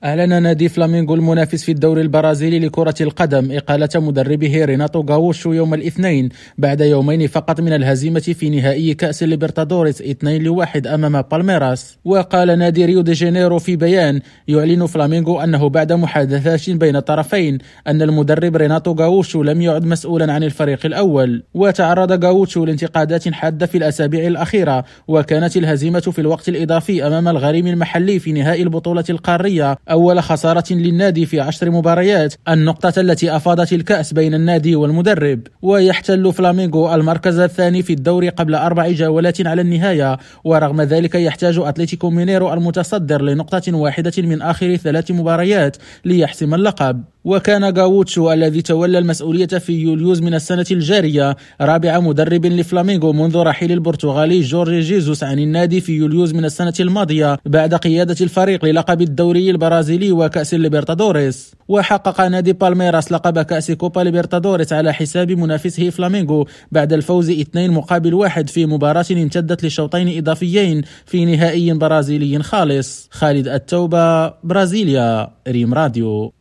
أعلن نادي فلامينغو المنافس في الدوري البرازيلي لكرة القدم إقالة مدربه ريناتو غاوشو يوم الاثنين بعد يومين فقط من الهزيمة في نهائي كأس ليبرتادوريس 2-1 أمام بالميراس. وقال نادي ريو دي جانيرو في بيان: يعلن فلامينغو أنه بعد محادثات بين الطرفين أن المدرب ريناتو غاوشو لم يعد مسؤولا عن الفريق الأول. وتعرض غاوشو لانتقادات حادة في الأسابيع الأخيرة، وكانت الهزيمة في الوقت الإضافي أمام الغريم المحلي في نهائي البطولة القارية أول خسارة للنادي في 10 مباريات، النقطة التي أفاضت الكأس بين النادي والمدرب. ويحتل فلامينغو المركز الثاني في الدوري قبل 4 جولات على النهاية، ورغم ذلك يحتاج أتلتيكو مينيرو المتصدر لنقطة واحدة من آخر 3 مباريات ليحسم اللقب. وكان غاوتشو الذي تولى المسؤولية في يوليوز من السنة الجارية رابع مدرب لفلامينغو منذ رحيل البرتغالي جورجي جيزوس عن النادي في يوليوز من السنة الماضية بعد قيادة الفريق للقب الدوري البرازيلي وكأس ليبرتادوريس. وحقق نادي بالميراس لقب كأس كوبا ليبرتادوريس على حساب منافسه فلامينغو بعد الفوز 2-1 في مباراة امتدت لشوطين إضافيين في نهائي برازيلي خالص. خالد التوبة، برازيليا، ريم راديو.